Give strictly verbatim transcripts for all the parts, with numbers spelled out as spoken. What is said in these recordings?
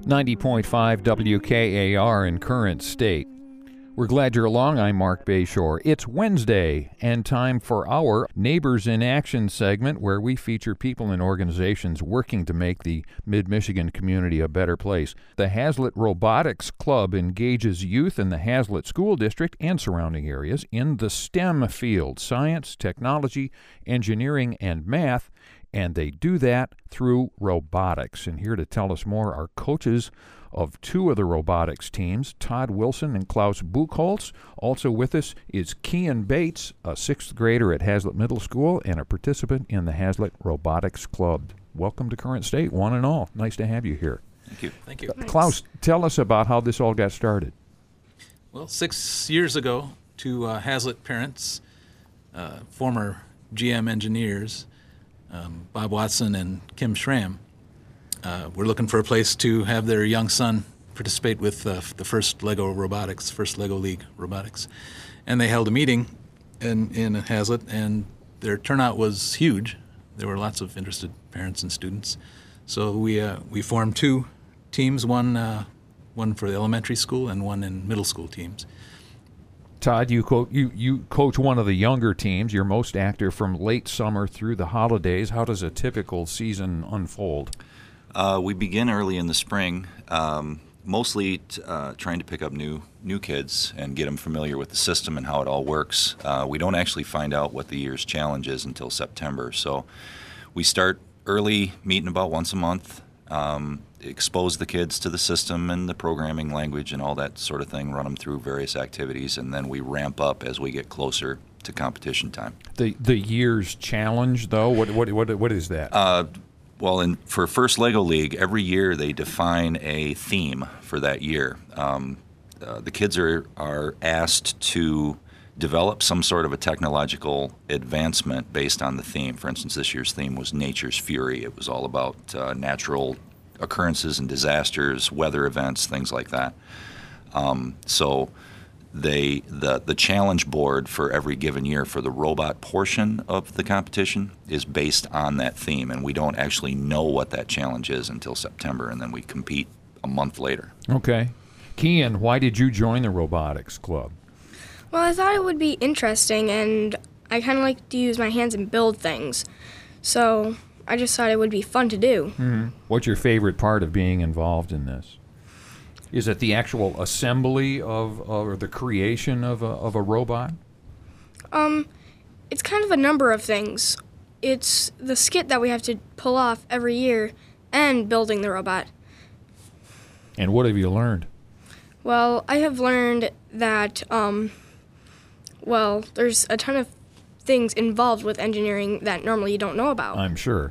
ninety point five W K A R in Current State. We're glad you're along. I'm Mark Bayshore. It's Wednesday and time for our Neighbors in Action segment, where we feature people and organizations working to make the Mid-Michigan community a better place. The Haslett Robotics Club engages youth in the Haslett School District and surrounding areas in the STEM field: science, technology, engineering, and math. And they do that through robotics. And here to tell us more are coaches of two of the robotics teams, Todd Wilson and Klaus Buchholz. Also with us is Kean Bates, a sixth grader at Haslett Middle School and a participant in the Haslett Robotics Club. Welcome to Current State, one and all. Nice to have you here. Thank you. Thank you. Uh, Klaus, tell us about how this all got started. Well, six years ago, two uh, Haslett parents, uh, former G M engineers, um, Bob Watson and Kim Schramm, Uh, we're looking for a place to have their young son participate with uh, the first Lego Robotics, first Lego League Robotics. And they held a meeting in, in Haslett, and their turnout was huge. There were lots of interested parents and students. So we uh, we formed two teams, one uh, one for the elementary school and one in middle school teams. Todd, you, co- you, you coach one of the younger teams. You're most active from late summer through the holidays. How does a typical season unfold? Uh, we begin early in the spring, um, mostly t- uh, trying to pick up new new kids and get them familiar with the system and how it all works. Uh, we don't actually find out what the year's challenge is until September. So we start early, meeting about once a month, um, expose the kids to the system and the programming language and all that sort of thing, run them through various activities, and then we ramp up as we get closer to competition time. The the year's challenge, though, what what what, what is that? Uh, Well, in, for First Lego League, every year they define a theme for that year. Um, uh, the kids are, are asked to develop some sort of a technological advancement based on the theme. For instance, this year's theme was Nature's Fury. It was all about uh, natural occurrences and disasters, weather events, things like that. Um, so they the the challenge board for every given year for the robot portion of the competition is based on that theme, and we don't actually know what that challenge is until September, and then we compete a month later. Okay. Kean, why did you join the robotics club? Well, I thought it would be interesting, and I kind of like to use my hands and build things. So I just thought it would be fun to do. Mm-hmm. What's your favorite part of being involved in this? Is it the actual assembly of, or the creation of a, of a robot? Um, it's kind of a number of things. It's the skit that we have to pull off every year and building the robot. And what have you learned? Well, I have learned that, um, well, there's a ton of things involved with engineering that normally you don't know about. I'm sure.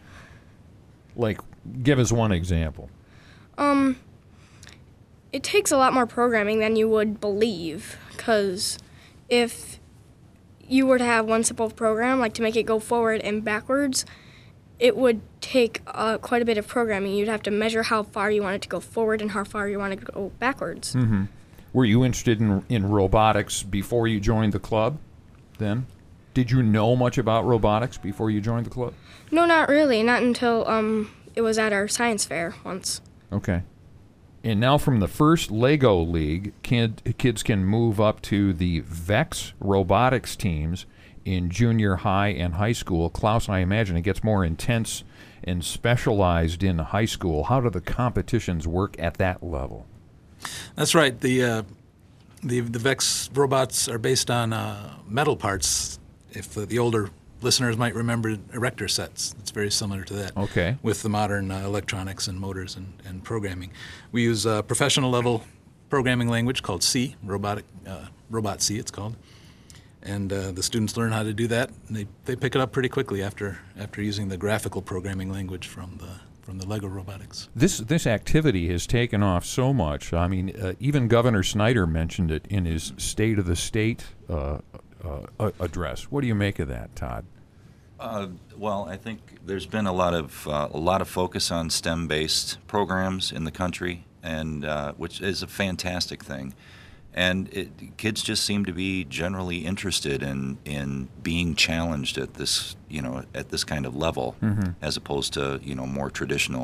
Like, give us one example. Um... It takes a lot more programming than you would believe, because if you were to have one simple program, like to make it go forward and backwards, it would take uh, quite a bit of programming. You'd have to measure how far you want it to go forward and how far you want it to go backwards. Mm-hmm. Were you interested in, in robotics before you joined the club then? Did you know much about robotics before you joined the club? No, not really. Not until um, it was at our science fair once. Okay. And now from the first Lego League, kid, kids can move up to the VEX robotics teams in junior high and high school. Klaus, I imagine it gets more intense and specialized in high school. How do the competitions work at that level? That's right. The uh, the, the VEX robots are based on uh, metal parts. If uh, the older listeners might remember erector sets. It's very similar to that. Okay. With the modern uh, electronics and motors and, and programming. We use a professional level programming language called C, robotic uh, Robot C it's called. And uh, the students learn how to do that, and they, they pick it up pretty quickly after after using the graphical programming language from the from the Lego Robotics. This this activity has taken off so much. I mean, uh, even Governor Snyder mentioned it in his State of the State uh, uh, address. What do you make of that, Todd? Uh, well, I think there's been a lot of uh, a lot of focus on STEM-based programs in the country, and uh, which is a fantastic thing. And it, kids just seem to be generally interested in, in being challenged at this, you know, at this kind of level, mm-hmm. as opposed to, you know, more traditional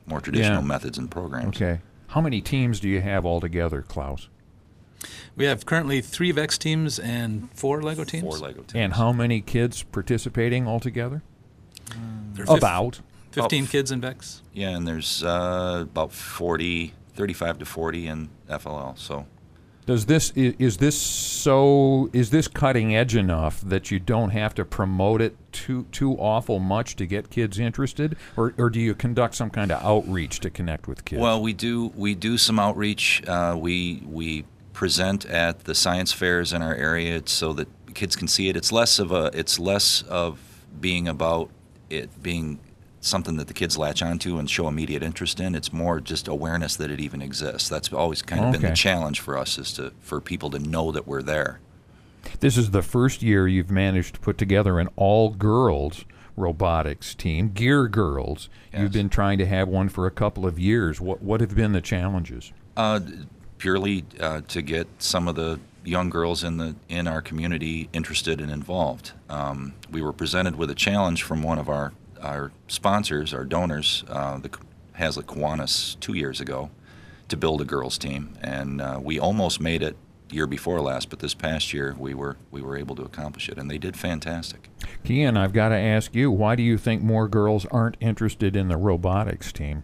more traditional Yeah. methods and programs. Okay. How many teams do you have altogether, Klaus? We have currently three VEX teams and four LEGO teams. Four Lego teams. And how many kids participating altogether? There are fif- About. fifteen Oh. kids in VEX. Yeah, and there's uh, about forty, thirty-five to forty in F L L. So Does this i- is this so is this cutting edge enough that you don't have to promote it too too awful much to get kids interested, or or do you conduct some kind of outreach to connect with kids? Well, we do we do some outreach. Uh, we we present at the science fairs in our area so that kids can see it. It's less of a it's less of being about it being something that the kids latch onto and show immediate interest in. It's more just awareness that it even exists. That's always kind of been Okay. the challenge for us, is to for people to know that we're there. This is the first year you've managed to put together an all-girls robotics team, Gear Girls. Yes. You've been trying to have one for a couple of years. What what have been the challenges? Uh, purely uh, to get some of the young girls in the in our community interested and involved. Um, we were presented with a challenge from one of our our sponsors, our donors, uh, the Hazlitt Kiwanis, two years ago, to build a girls team, and uh, we almost made it year before last, but this past year we were we were able to accomplish it, and they did fantastic. Kian, I've got to ask you, why do you think more girls aren't interested in the robotics team?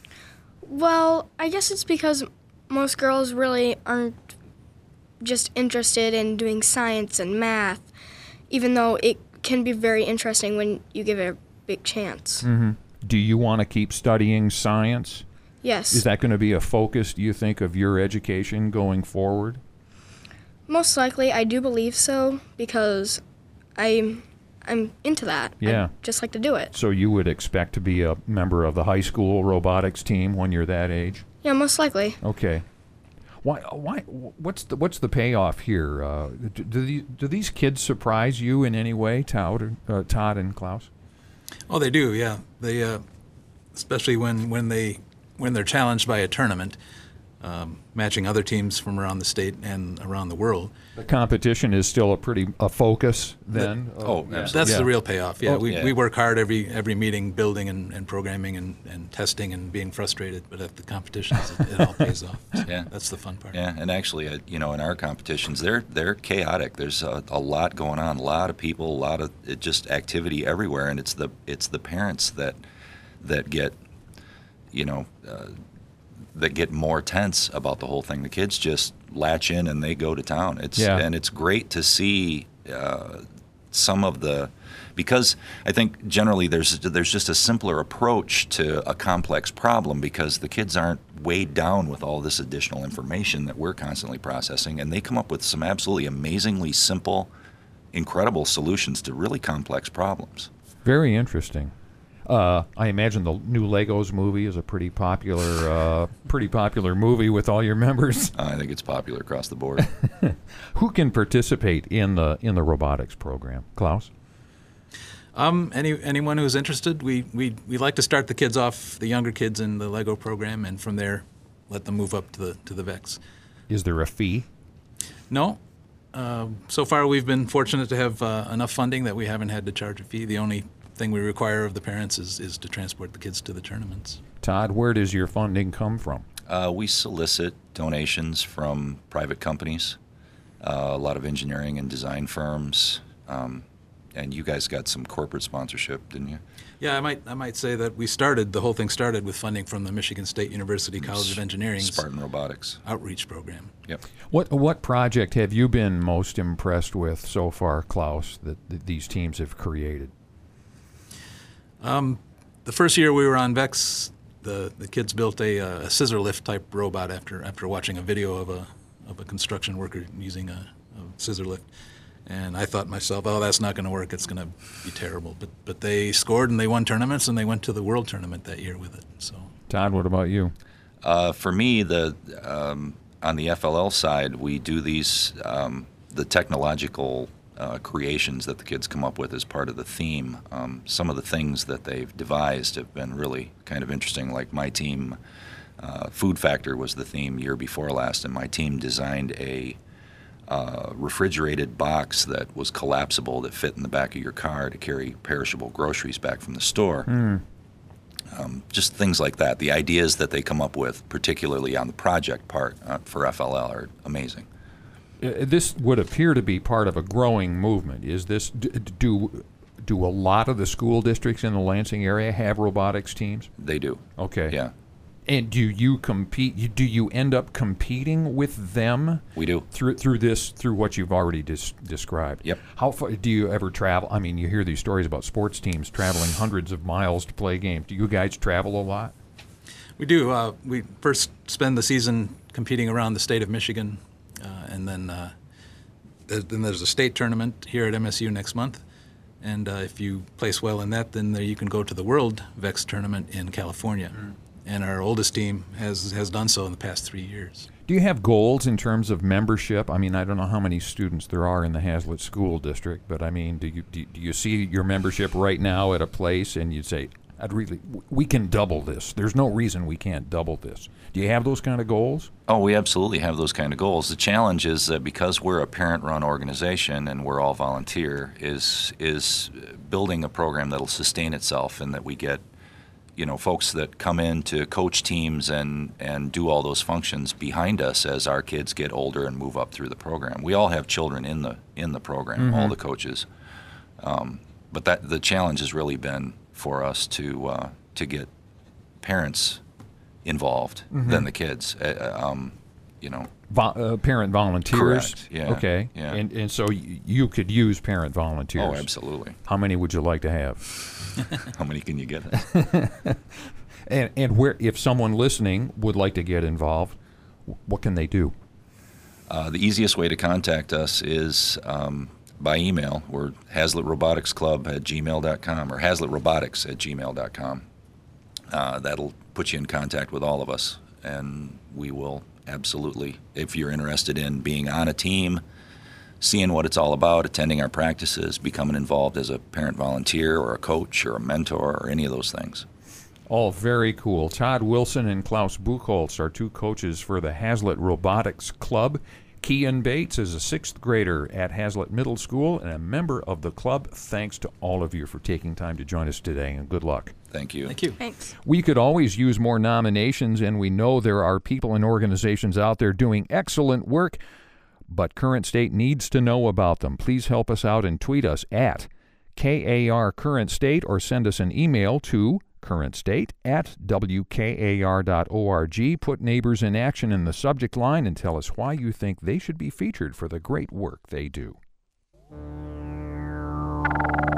Well, I guess it's because most girls really aren't just interested in doing science and math, even though it can be very interesting when you give it a big chance. Mm-hmm. Do you want to keep studying science? Yes. Is that going to be a focus, do you think, of your education going forward? Most likely, I do believe so, because I'm, I'm into that. Yeah. I just like to do it. So you would expect to be a member of the high school robotics team when you're that age? Yeah, most likely. Okay. Why? Why? What's the What's the payoff here? Uh, do, do, the, do these kids surprise you in any way, Todd, uh, Todd and Klaus? Oh, they do, yeah. They, uh, especially when, when they when they're challenged by a tournament, um, matching other teams from around the state and around the world. The competition is still a pretty a focus then. oh, Uh, absolutely. That's yeah. the real payoff. Yeah, Oh, we, yeah. we work hard every every meeting, building and, and programming and, and testing and being frustrated. But at the competitions, it, it all pays off. So Yeah. that's the fun part. Yeah, and actually, uh, you know, in our competitions, they're they're chaotic. There's a, a lot going on, a lot of people, a lot of it, just activity everywhere, and it's the it's the parents that that get, you know, uh, that get more tense about the whole thing. The kids just latch in and they go to town. It's Yeah. and it's great to see uh, some of the. Because I think generally there's there's just a simpler approach to a complex problem, because the kids aren't weighed down with all this additional information that we're constantly processing, and they come up with some absolutely amazingly simple, incredible solutions to really complex problems. Very interesting. Uh, I imagine the new Legos movie is a pretty popular, uh, pretty popular movie with all your members. Uh, I think it's popular across the board. Who can participate in the in the robotics program? Klaus? Um, any anyone who's interested, we, we we like to start the kids off, the younger kids in the Lego program, and from there, let them move up to the to the VEX. Is there a fee? No. Uh, so far, we've been fortunate to have uh, enough funding that we haven't had to charge a fee. The only thing we require of the parents is, is to transport the kids to the tournaments. Todd, where does your funding come from? Uh, we solicit donations from private companies, uh, a lot of engineering and design firms, um, and you guys got some corporate sponsorship, didn't you? Yeah, I might I might say that we started, the whole thing started with funding from the Michigan State University College of Engineering's Spartan Robotics. outreach program. Yep. What what project have you been most impressed with so far, Klaus, that, that these teams have created? Um, the first year we were on VEX, the, the kids built a, uh, a scissor lift type robot after after watching a video of a of a construction worker using a, a scissor lift. And I thought to myself, oh, that's not going to work. It's going to be terrible. But but they scored and they won tournaments, and they went to the world tournament that year with it. So Todd, what about you? Uh, for me, the um, on the F L L side, we do these um, the technological uh, creations that the kids come up with as part of the theme. Um, some of the things that they've devised have been really kind of interesting. Like my team, uh, Food Factor was the theme year before last, and my team designed a uh, refrigerated box that was collapsible that fit in the back of your car to carry perishable groceries back from the store. Mm. Um, just things like that. The ideas that they come up with, particularly on the project part uh, for F L L, are amazing. Uh, this would appear to be part of a growing movement. Is this d- do do a lot of the school districts in the Lansing area have robotics teams? They do. Okay. Yeah, And do you compete? you- Do you end up competing with them we do. through through this through what you've already dis- described? Yep. How far do you ever travel? I mean, you hear these stories about sports teams traveling hundreds of miles to play games. Do you guys travel a lot? We do. Uh, we first spend the season competing around the state of Michigan, uh, and then uh, th- then there's a state tournament here at M S U next month. And uh, if you place well in that, then there you can go to the World VEX tournament in California. Mm. And our oldest team has has done so in the past three years. Do you have goals in terms of membership? I mean, I don't know how many students there are in the Hazlitt School District, but I mean, do you do, do you see your membership right now at a place and you'd say, I'd really, we can double this. There's no reason we can't double this. Do you have those kind of goals? Oh, we absolutely have those kind of goals. The challenge is that because we're a parent-run organization and we're all volunteer, is is building a program that'll sustain itself and that we get, you know, folks that come in to coach teams and, and do all those functions behind us as our kids get older and move up through the program. We all have children in the in the program, mm-hmm. all the coaches. Um, but that the challenge has really been for us to uh, to get parents involved mm-hmm. than the kids. Uh, um, you know, Vo- uh, parent volunteers. Correct. Yeah. Okay. Yeah. And and so y- you could use parent volunteers. Oh, absolutely. How many would you like to have? How many can you get? and and where if someone listening would like to get involved, what can they do? Uh, the easiest way to contact us is um, by email. We're Hazlitt Robotics Club at gmail dot com or Hazlitt Robotics at gmail dot com. Uh, that'll put you in contact with all of us, and we will absolutely, if you're interested in being on a team, seeing what it's all about, attending our practices, becoming involved as a parent volunteer or a coach or a mentor or any of those things. All very cool. Todd Wilson and Klaus Buchholz are two coaches for the Hazlitt Robotics Club. Kean Bates is a sixth grader at Hazlitt Middle School and a member of the club. Thanks to all of you for taking time to join us today, and good luck. Thank you. Thank you. Thanks. We could always use more nominations, and we know there are people and organizations out there doing excellent work, but Current State needs to know about them. Please help us out and tweet us at K A R Current State or send us an email to currentstate at W K A R dot org. Put Neighbors in Action in the subject line and tell us why you think they should be featured for the great work they do.